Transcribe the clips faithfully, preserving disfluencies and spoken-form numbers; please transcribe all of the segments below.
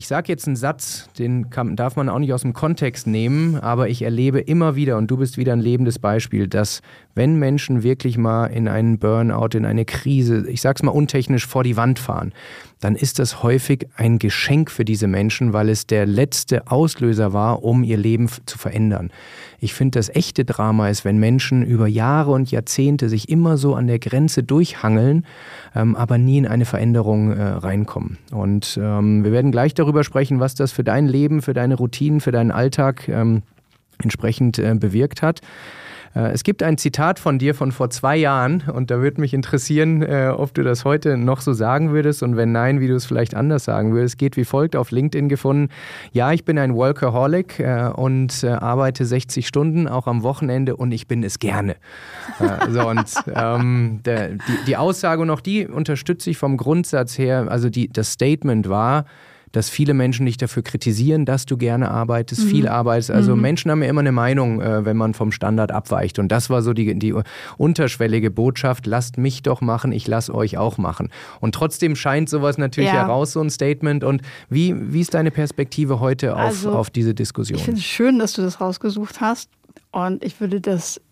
Ich sage jetzt einen Satz, den kann, darf man auch nicht aus dem Kontext nehmen, aber ich erlebe immer wieder, und du bist wieder ein lebendes Beispiel, dass wenn Menschen wirklich mal in einen Burnout, in eine Krise, ich sag's mal untechnisch, vor die Wand fahren, dann ist das häufig ein Geschenk für diese Menschen, weil es der letzte Auslöser war, um ihr Leben f- zu verändern. Ich finde, das echte Drama ist, wenn Menschen über Jahre und Jahrzehnte sich immer so an der Grenze durchhangeln, ähm, aber nie in eine Veränderung äh, reinkommen. Und ähm, wir werden gleich darüber sprechen, was das für dein Leben, für deine Routinen, für deinen Alltag ähm, entsprechend äh, bewirkt hat. Es gibt ein Zitat von dir von vor zwei Jahren und da würde mich interessieren, ob du das heute noch so sagen würdest und wenn nein, wie du es vielleicht anders sagen würdest. Es geht wie folgt, auf LinkedIn gefunden. Ja, ich bin ein Workaholic und arbeite sechzig Stunden, auch am Wochenende und ich bin es gerne. So, und ähm, der, die, die Aussage und auch die unterstütze ich vom Grundsatz her, also die, das Statement war, dass viele Menschen dich dafür kritisieren, dass du gerne arbeitest, mhm. viel arbeitest. Also mhm. Menschen haben ja immer eine Meinung, äh, wenn man vom Standard abweicht. Und das war so die, die unterschwellige Botschaft, lasst mich doch machen, ich lasse euch auch machen. Und trotzdem scheint sowas natürlich ja. heraus, so ein Statement. Und wie, wie ist deine Perspektive heute auf, also, auf diese Diskussion? Ich finde es schön, dass du das rausgesucht hast. Und ich würde das,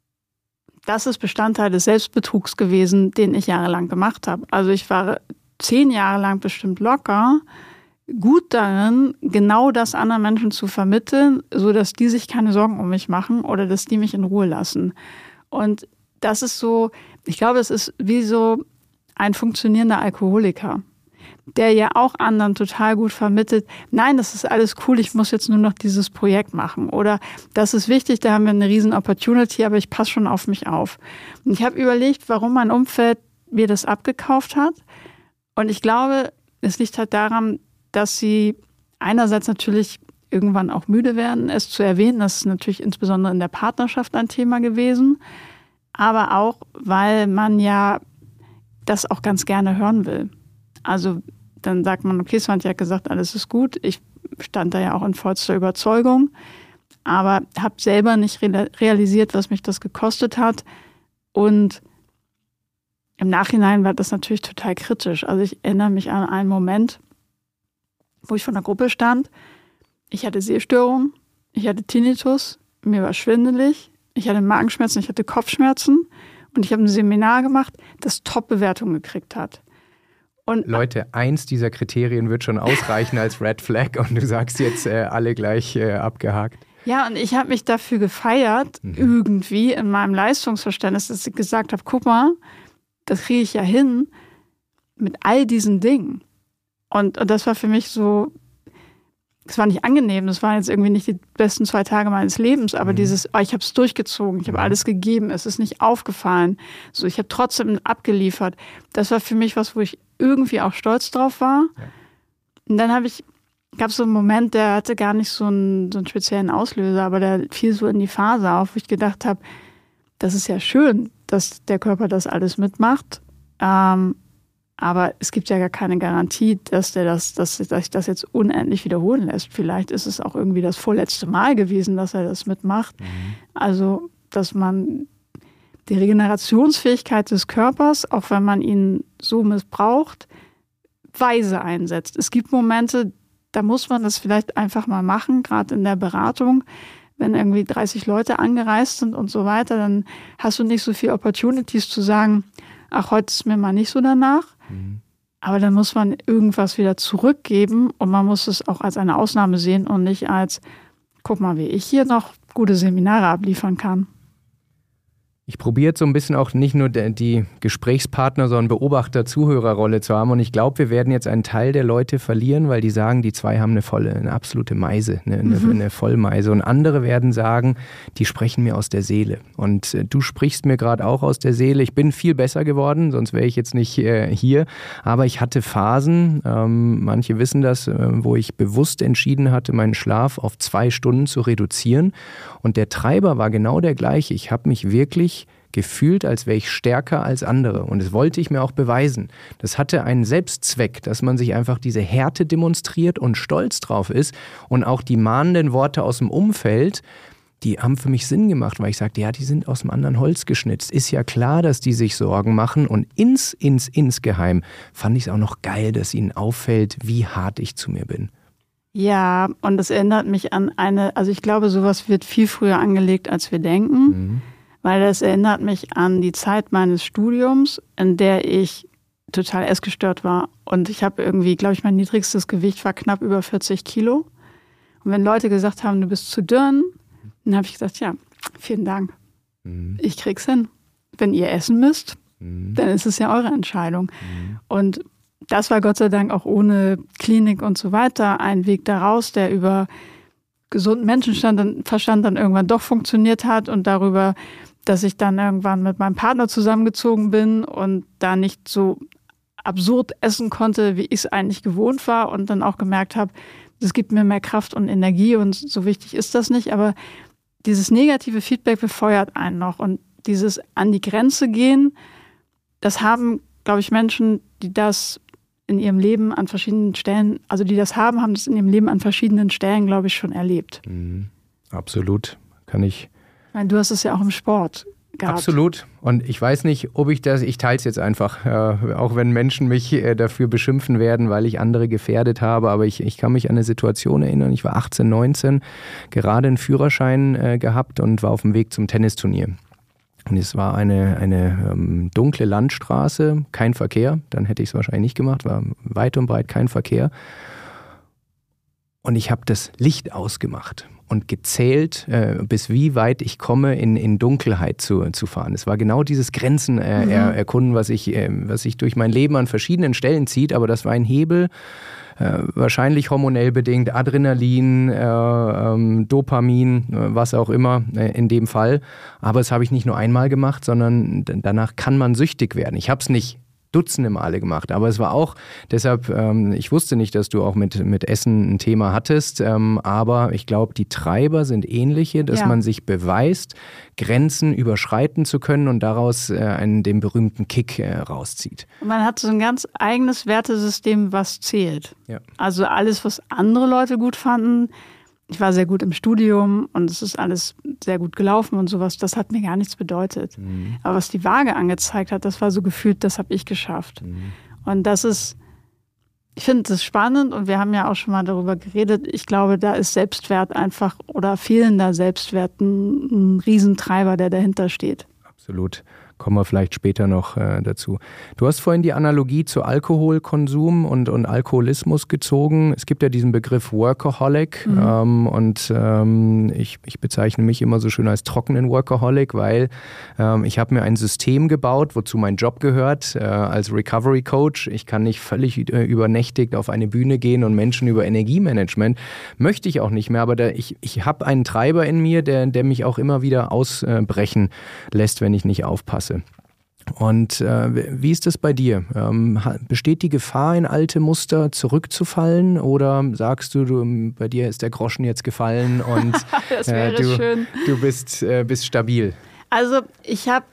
das ist Bestandteil des Selbstbetrugs gewesen, den ich jahrelang gemacht habe. Also ich war zehn Jahre lang bestimmt locker, gut darin, genau das anderen Menschen zu vermitteln, sodass die sich keine Sorgen um mich machen oder dass die mich in Ruhe lassen. Und das ist so, ich glaube, es ist wie so ein funktionierender Alkoholiker, der ja auch anderen total gut vermittelt, nein, das ist alles cool, ich muss jetzt nur noch dieses Projekt machen. Oder das ist wichtig, da haben wir eine riesen Opportunity, aber ich passe schon auf mich auf. Und ich habe überlegt, warum mein Umfeld mir das abgekauft hat. Und ich glaube, es liegt halt daran, dass sie einerseits natürlich irgendwann auch müde werden, es zu erwähnen. Das ist natürlich insbesondere in der Partnerschaft ein Thema gewesen. Aber auch, weil man ja das auch ganz gerne hören will. Also dann sagt man, okay, Svante hat gesagt, alles ist gut. Ich stand da ja auch in vollster Überzeugung. Aber habe selber nicht realisiert, was mich das gekostet hat. Und im Nachhinein war das natürlich total kritisch. Also ich erinnere mich an einen Moment, wo ich vor einer Gruppe stand. Ich hatte Sehstörungen, ich hatte Tinnitus, mir war schwindelig, ich hatte Magenschmerzen, ich hatte Kopfschmerzen und ich habe ein Seminar gemacht, das Top-Bewertungen gekriegt hat. Und Leute, eins dieser Kriterien wird schon ausreichen als Red Flag und du sagst jetzt äh, alle gleich äh, abgehakt. Ja, und ich habe mich dafür gefeiert, mhm. irgendwie in meinem Leistungsverständnis, dass ich gesagt habe, guck mal, das kriege ich ja hin mit all diesen Dingen. Und, und das war für mich so, es war nicht angenehm, das waren jetzt irgendwie nicht die besten zwei Tage meines Lebens, aber mhm. dieses, oh, ich habe es durchgezogen, ich habe mhm. alles gegeben, es ist nicht aufgefallen, so, ich habe trotzdem abgeliefert. Das war für mich was, wo ich irgendwie auch stolz drauf war. Ja. Und dann habe ich, gab es so einen Moment, der hatte gar nicht so einen, so einen speziellen Auslöser, aber der fiel so in die Phase auf, wo ich gedacht habe, das ist ja schön, dass der Körper das alles mitmacht. Ähm, Aber es gibt ja gar keine Garantie, dass, der das, dass, dass sich das jetzt unendlich wiederholen lässt. Vielleicht ist es auch irgendwie das vorletzte Mal gewesen, dass er das mitmacht. Mhm. Also, dass man die Regenerationsfähigkeit des Körpers, auch wenn man ihn so missbraucht, weise einsetzt. Es gibt Momente, da muss man das vielleicht einfach mal machen, gerade in der Beratung. Wenn irgendwie dreißig Leute angereist sind und so weiter, dann hast du nicht so viele Opportunities zu sagen, ach, heute ist mir mal nicht so danach. Mhm. Aber dann muss man irgendwas wieder zurückgeben und man muss es auch als eine Ausnahme sehen und nicht als, guck mal, wie ich hier noch gute Seminare abliefern kann. Ich probiere jetzt so ein bisschen auch nicht nur die Gesprächspartner, sondern Beobachter-Zuhörerrolle zu haben. Und ich glaube, wir werden jetzt einen Teil der Leute verlieren, weil die sagen, die zwei haben eine volle, eine absolute Meise, eine, mhm. eine Vollmeise. Und andere werden sagen, die sprechen mir aus der Seele. Und äh, du sprichst mir gerade auch aus der Seele. Ich bin viel besser geworden, sonst wäre ich jetzt nicht äh, hier. Aber ich hatte Phasen, ähm, manche wissen das, äh, wo ich bewusst entschieden hatte, meinen Schlaf auf zwei Stunden zu reduzieren. Und der Treiber war genau der gleiche. Ich habe mich wirklich gefühlt, als wäre ich stärker als andere. Und das wollte ich mir auch beweisen. Das hatte einen Selbstzweck, dass man sich einfach diese Härte demonstriert und stolz drauf ist. Und auch die mahnenden Worte aus dem Umfeld, die haben für mich Sinn gemacht, weil ich sagte, ja, die sind aus dem anderen Holz geschnitzt. Ist ja klar, dass die sich Sorgen machen. Und ins, ins, insgeheim fand ich es auch noch geil, dass ihnen auffällt, wie hart ich zu mir bin. Ja, und das erinnert mich an eine, also ich glaube, sowas wird viel früher angelegt, als wir denken, mhm. weil das erinnert mich an die Zeit meines Studiums, in der ich total essgestört war. Und ich habe irgendwie, glaube ich, mein niedrigstes Gewicht war knapp über vierzig Kilo. Und wenn Leute gesagt haben, du bist zu dünn, dann habe ich gesagt, ja, vielen Dank. Mhm. Ich krieg's hin. Wenn ihr essen müsst, mhm. dann ist es ja eure Entscheidung. Mhm. Und das war Gott sei Dank auch ohne Klinik und so weiter ein Weg daraus, der über gesunden Menschenverstand dann irgendwann doch funktioniert hat und darüber, dass ich dann irgendwann mit meinem Partner zusammengezogen bin und da nicht so absurd essen konnte, wie ich es eigentlich gewohnt war und dann auch gemerkt habe, das gibt mir mehr Kraft und Energie und so wichtig ist das nicht, aber dieses negative Feedback befeuert einen noch und dieses an die Grenze gehen, das haben, glaube ich, Menschen, die das in ihrem Leben an verschiedenen Stellen, also die das haben, haben das in ihrem Leben an verschiedenen Stellen, glaube ich, schon erlebt. Mhm. Absolut. Kann ich. Ich meine, du hast es ja auch im Sport gehabt. Absolut. Und ich weiß nicht, ob ich das, ich teile es jetzt einfach, äh, auch wenn Menschen mich äh, dafür beschimpfen werden, weil ich andere gefährdet habe, aber ich, ich kann mich an eine Situation erinnern, ich war achtzehn, neunzehn, gerade einen Führerschein äh, gehabt und war auf dem Weg zum Tennisturnier. Und es war eine, eine ähm, dunkle Landstraße, kein Verkehr, dann hätte ich es wahrscheinlich nicht gemacht, war weit und breit kein Verkehr. Und ich habe das Licht ausgemacht und gezählt, äh, bis wie weit ich komme, in, in Dunkelheit zu, zu fahren. Es war genau dieses Grenzen äh, mhm. er, erkunden, was ich, äh, was sich durch mein Leben an verschiedenen Stellen zieht, aber das war ein Hebel, Äh, wahrscheinlich hormonell bedingt, Adrenalin, äh, ähm, Dopamin, äh, was auch immer äh, in dem Fall. Aber das habe ich nicht nur einmal gemacht, sondern d- danach kann man süchtig werden. Ich habe es nicht Dutzende Male gemacht, aber es war auch, deshalb, ähm, ich wusste nicht, dass du auch mit, mit Essen ein Thema hattest, ähm, aber ich glaube, die Treiber sind ähnliche, dass ja. man sich beweist, Grenzen überschreiten zu können und daraus äh, einen, den berühmten Kick äh, rauszieht. Und man hat so ein ganz eigenes Wertesystem, was zählt. Ja. Also alles, was andere Leute gut fanden, ich war sehr gut im Studium und es ist alles sehr gut gelaufen und sowas, das hat mir gar nichts bedeutet. Mhm. Aber was die Waage angezeigt hat, das war so gefühlt, das habe ich geschafft. Mhm. Und das ist, ich finde das spannend und wir haben ja auch schon mal darüber geredet, ich glaube, da ist Selbstwert einfach oder fehlender Selbstwert ein, ein Riesentreiber, der dahinter steht. Absolut. Kommen wir vielleicht später noch äh, dazu. Du hast vorhin die Analogie zu Alkoholkonsum und, und Alkoholismus gezogen. Es gibt ja diesen Begriff Workaholic mhm. ähm, und ähm, ich, ich bezeichne mich immer so schön als trockenen Workaholic, weil ähm, ich habe mir ein System gebaut, wozu mein Job gehört, äh, als Recovery Coach. Ich kann nicht völlig äh, übernächtigt auf eine Bühne gehen und Menschen über Energiemanagement. Möchte ich auch nicht mehr, aber da, ich, ich habe einen Treiber in mir, der, der mich auch immer wieder ausbrechen lässt, wenn ich nicht aufpasse. Und äh, wie ist das bei dir? Ähm, besteht die Gefahr, in alte Muster zurückzufallen oder sagst du, du bei dir ist der Groschen jetzt gefallen und das wäre äh, du, schön. du bist, äh, bist stabil? Also ich habe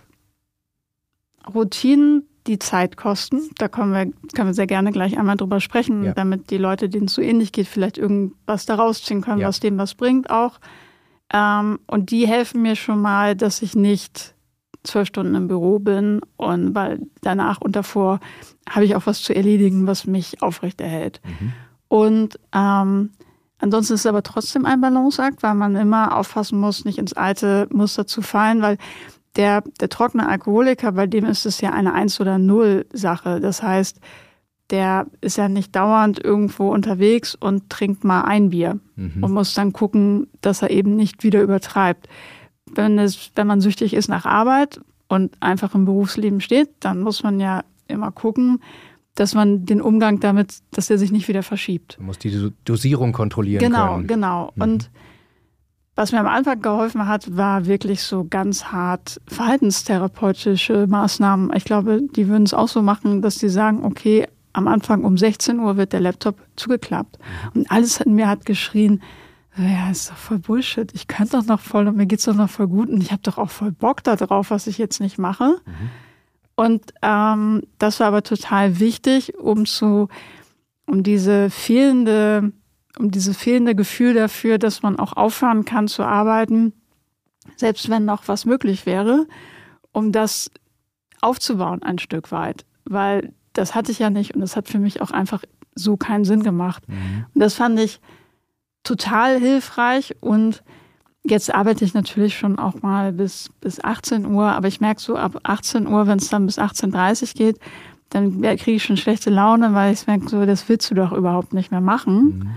Routinen, die Zeit kosten. Da können wir, können wir sehr gerne gleich einmal drüber sprechen, ja. damit die Leute, denen es so ähnlich geht, vielleicht irgendwas daraus ziehen können, ja. was dem was bringt auch. Ähm, und die helfen mir schon mal, dass ich nicht zwölf Stunden im Büro bin und weil danach und davor habe ich auch was zu erledigen, was mich aufrechterhält. Mhm. Und ähm, ansonsten ist es aber trotzdem ein Balanceakt, weil man immer aufpassen muss, nicht ins alte Muster zu fallen, weil der, der trockene Alkoholiker, bei dem ist es ja eine Eins- oder Null-Sache. Das heißt, der ist ja nicht dauernd irgendwo unterwegs und trinkt mal ein Bier mhm. und muss dann gucken, dass er eben nicht wieder übertreibt. Wenn, es, wenn man süchtig ist nach Arbeit und einfach im Berufsleben steht, dann muss man ja immer gucken, dass man den Umgang damit, dass der sich nicht wieder verschiebt. Man muss die Dosierung kontrollieren genau, können. Genau, genau. Mhm. Und was mir am Anfang geholfen hat, war wirklich so ganz hart verhaltenstherapeutische Maßnahmen. Ich glaube, die würden es auch so machen, dass die sagen, okay, am Anfang um sechzehn Uhr wird der Laptop zugeklappt. Mhm. Und alles in mir hat geschrien, ja, ist doch voll Bullshit. Ich könnte doch noch voll und mir geht's doch noch voll gut und ich habe doch auch voll Bock da drauf, was ich jetzt nicht mache. Mhm. Und ähm, das war aber total wichtig, um zu, um diese fehlende, um dieses fehlende Gefühl dafür, dass man auch aufhören kann zu arbeiten, selbst wenn noch was möglich wäre, um das aufzubauen ein Stück weit. Weil das hatte ich ja nicht und das hat für mich auch einfach so keinen Sinn gemacht. Mhm. Und das fand ich total hilfreich und jetzt arbeite ich natürlich schon auch mal bis, bis achtzehn Uhr, aber ich merke so ab achtzehn Uhr, wenn es dann bis achtzehn Uhr dreißig geht, dann kriege ich schon schlechte Laune, weil ich merke so, das willst du doch überhaupt nicht mehr machen. Mhm.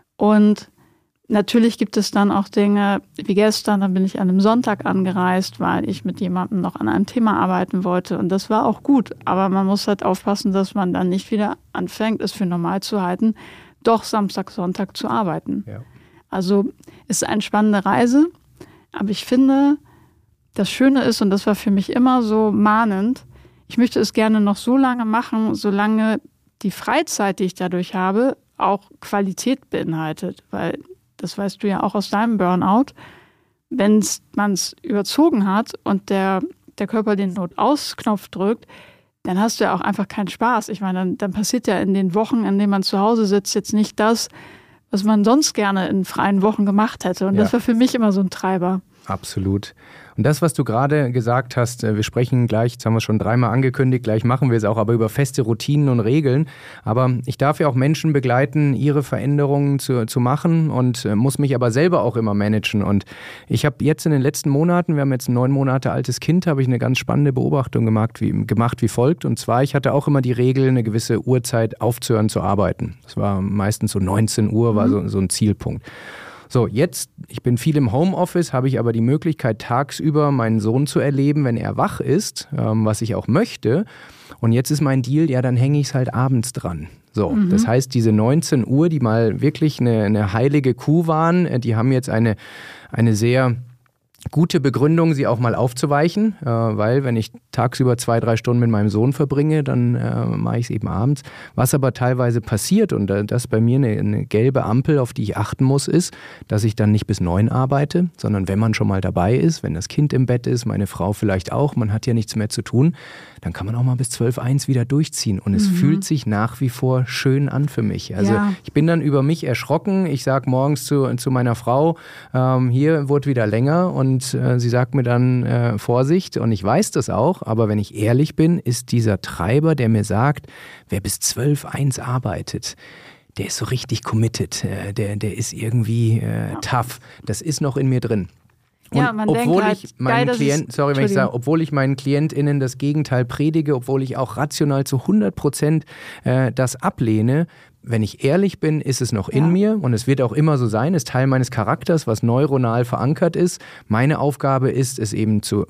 Und natürlich gibt es dann auch Dinge, wie gestern, da bin ich an einem Sonntag angereist, weil ich mit jemandem noch an einem Thema arbeiten wollte und das war auch gut, aber man muss halt aufpassen, dass man dann nicht wieder anfängt, es für normal zu halten, doch Samstag, Sonntag zu arbeiten. Ja. Also ist eine spannende Reise, aber ich finde, das Schöne ist, und das war für mich immer so mahnend, ich möchte es gerne noch so lange machen, solange die Freizeit, die ich dadurch habe, auch Qualität beinhaltet, weil das weißt du ja auch aus deinem Burnout, wenn man es überzogen hat und der, der Körper den Not-Aus-Knopf drückt, dann hast du ja auch einfach keinen Spaß. Ich meine, dann, dann passiert ja in den Wochen, in denen man zu Hause sitzt, jetzt nicht das, was man sonst gerne in freien Wochen gemacht hätte. Und ja. das war für mich immer so ein Treiber. Absolut. Und das, was du gerade gesagt hast, wir sprechen gleich, jetzt haben wir es schon dreimal angekündigt, gleich machen wir es auch, aber über feste Routinen und Regeln. Aber ich darf ja auch Menschen begleiten, ihre Veränderungen zu, zu machen und muss mich aber selber auch immer managen. Und ich habe jetzt in den letzten Monaten, wir haben jetzt ein neun Monate altes Kind, habe ich eine ganz spannende Beobachtung gemacht wie, gemacht wie folgt. Und zwar, ich hatte auch immer die Regel, eine gewisse Uhrzeit aufzuhören zu arbeiten. Das war meistens so neunzehn Uhr, war so, so ein Zielpunkt. So, jetzt, ich bin viel im Homeoffice, habe ich aber die Möglichkeit, tagsüber meinen Sohn zu erleben, wenn er wach ist, ähm, was ich auch möchte. Und jetzt ist mein Deal, ja, dann hänge ich es halt abends dran. So, mhm. Das heißt, diese neunzehn Uhr, die mal wirklich eine, eine heilige Kuh waren, die haben jetzt eine, eine sehr gute Begründung, sie auch mal aufzuweichen, äh, weil wenn ich tagsüber zwei, drei Stunden mit meinem Sohn verbringe, dann äh, mache ich es eben abends. Was aber teilweise passiert, und äh, das ist bei mir eine, eine gelbe Ampel, auf die ich achten muss, ist, dass ich dann nicht bis neun arbeite, sondern wenn man schon mal dabei ist, wenn das Kind im Bett ist, meine Frau vielleicht auch, man hat ja nichts mehr zu tun, dann kann man auch mal bis zwölf, eins wieder durchziehen und es mhm. fühlt sich nach wie vor schön an für mich. Also ja. ich bin dann über mich erschrocken, ich sage morgens zu, zu meiner Frau, ähm, hier wurde wieder länger und Und äh, sie sagt mir dann äh, Vorsicht und ich weiß das auch, aber wenn ich ehrlich bin, ist dieser Treiber, der mir sagt, wer bis zwölf, eins arbeitet, der ist so richtig committed, äh, der, der ist irgendwie äh, tough, das ist noch in mir drin. Und ja, man obwohl denkt ich meinen geil, Klienten, ist, sorry, wenn ich sage, obwohl ich meinen KlientInnen das Gegenteil predige, obwohl ich auch rational zu hundert Prozent äh, das ablehne, wenn ich ehrlich bin, ist es noch in ja. mir und es wird auch immer so sein, ist Teil meines Charakters, was neuronal verankert ist. Meine Aufgabe ist es eben zu,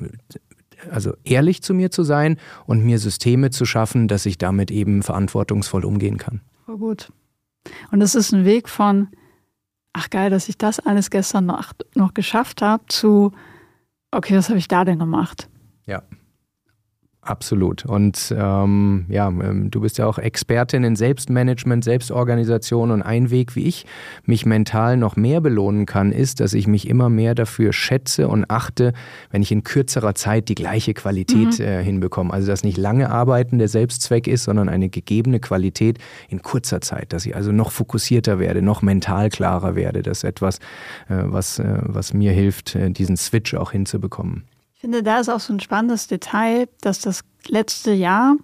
also ehrlich zu mir zu sein und mir Systeme zu schaffen, dass ich damit eben verantwortungsvoll umgehen kann. Oh, gut. Und das ist ein Weg von, ach geil, dass ich das alles gestern noch, noch geschafft habe, zu, okay, was habe ich da denn gemacht? Ja. Absolut. Und ähm, ja, du bist ja auch Expertin in Selbstmanagement, Selbstorganisation und ein Weg, wie ich mich mental noch mehr belohnen kann, ist, dass ich mich immer mehr dafür schätze und achte, wenn ich in kürzerer Zeit die gleiche Qualität mhm. äh, hinbekomme. Also dass nicht lange Arbeiten der Selbstzweck ist, sondern eine gegebene Qualität in kurzer Zeit, dass ich also noch fokussierter werde, noch mental klarer werde. Das ist etwas, äh, was, äh, was mir hilft, äh, diesen Switch auch hinzubekommen. Ich finde, da ist auch so ein spannendes Detail, dass das letzte Jahr,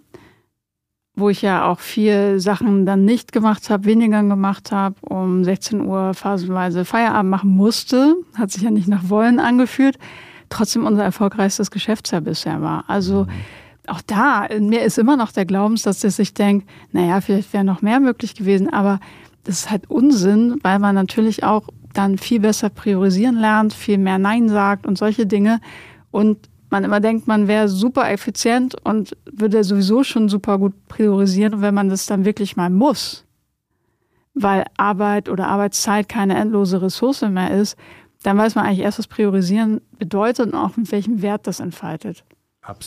wo ich ja auch viel Sachen dann nicht gemacht habe, weniger gemacht habe, um sechzehn Uhr phasenweise Feierabend machen musste, hat sich ja nicht nach Wollen angefühlt, trotzdem unser erfolgreichstes Geschäftsjahr bisher war. Also auch da, in mir ist immer noch der Glaubenssatz, dass ich denke, naja, vielleicht wäre noch mehr möglich gewesen, aber das ist halt Unsinn, weil man natürlich auch dann viel besser priorisieren lernt, viel mehr Nein sagt und solche Dinge. Und man immer denkt, man wäre super effizient und würde sowieso schon super gut priorisieren. Und wenn man das dann wirklich mal muss, weil Arbeit oder Arbeitszeit keine endlose Ressource mehr ist, dann weiß man eigentlich erst, was Priorisieren bedeutet und auch mit welchem Wert das entfaltet.